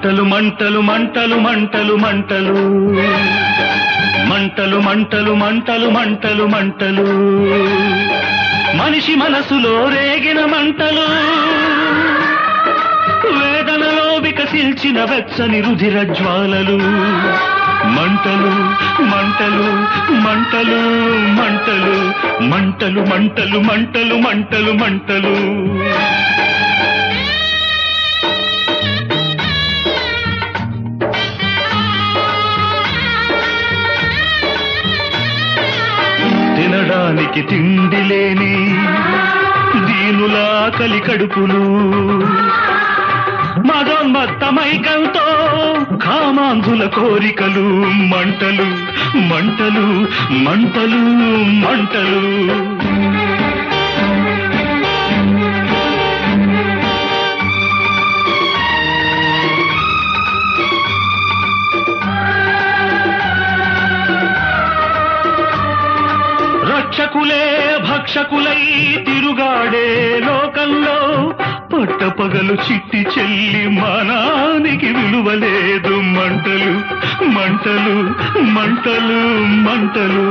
మంటలు మంటలు మంటలు మంటలు మంటలు మంటలు మంటలు మంటలు మంటలు మంటలు మనిషి మనసులో రేగిన మంటలు వేదనలో వికసించిన వెచ్చని రుధిర జ్వాలలు మంటలు మంటలు మంటలు మంటలు మంటలు మంటలు మంటలు మంటలు మంటలు తినడానికి తిండి లేని దీనుల ఆకలి కడుపులు మదోన్మత్తమైకంతో కామాంధుల కోరికలు మంటలు మంటలు మంటలు మంటలు రక్షకులే భక్షకులై తిరుగాడే లోకంలో పట్టపగలు చిట్టి చెల్లి మానానికి విలువలేదు మంటలు మంటలు మంటలు మంటలు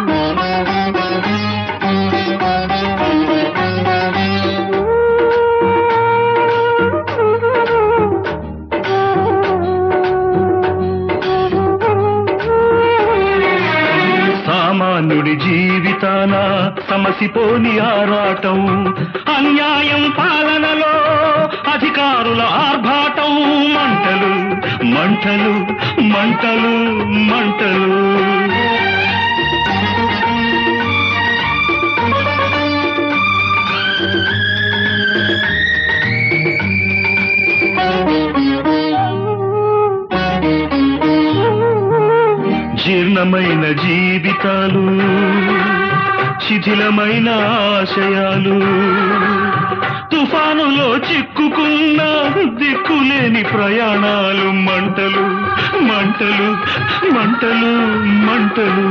సామాన్యుడి జీవితాన సమసిపోని ఆరాటం అన్యాయం పాలనలో అధికారుల ఆర్భాటం మంటలు మంటలు మంటలు మంటలు జీర్ణమైన జీవితాలు శిథిలమైన ఆశయాలు తుఫానులో చిక్కుకున్న దిక్కులేని ప్రయాణాలు మంటలు మంటలు మంటలు మంటలు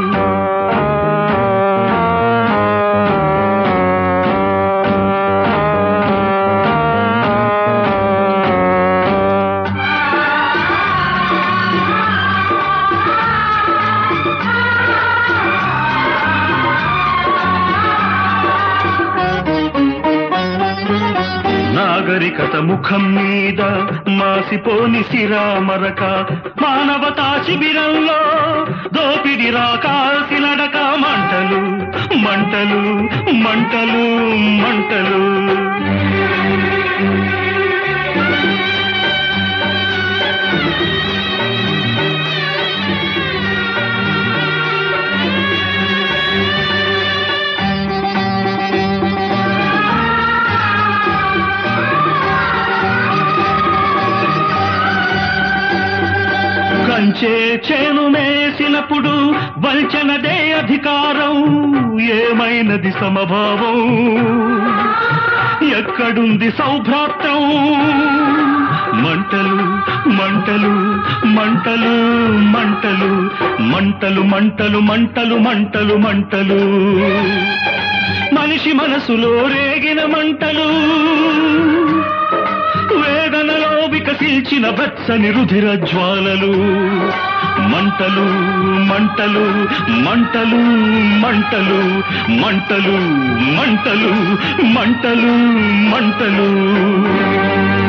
నాగరికత ముఖం మీద మాసిపోని సిరామరక మానవతా శిబిరంలో దోపిడి రాకాసి నడక మంటలు మంటలు మంటలు మంటలు కంచే చేను మేసినప్పుడు వంచనదే అధికారం ఏమైనది సమభావం ఎక్కడుంది సౌభ్రాత్రం మంటలు మంటలు మంటలు మంటలు మంటలు మంటలు మంటలు మంటలు మంటలు మనిషి మనసులో రేగిన మంటలు వేదనలో వికసించిన వెచ్చని రుధిర జ్వాలలు మంటలు మంటలు మంటలు మంటలు మంటలు మంటలు మంటలు మంటలు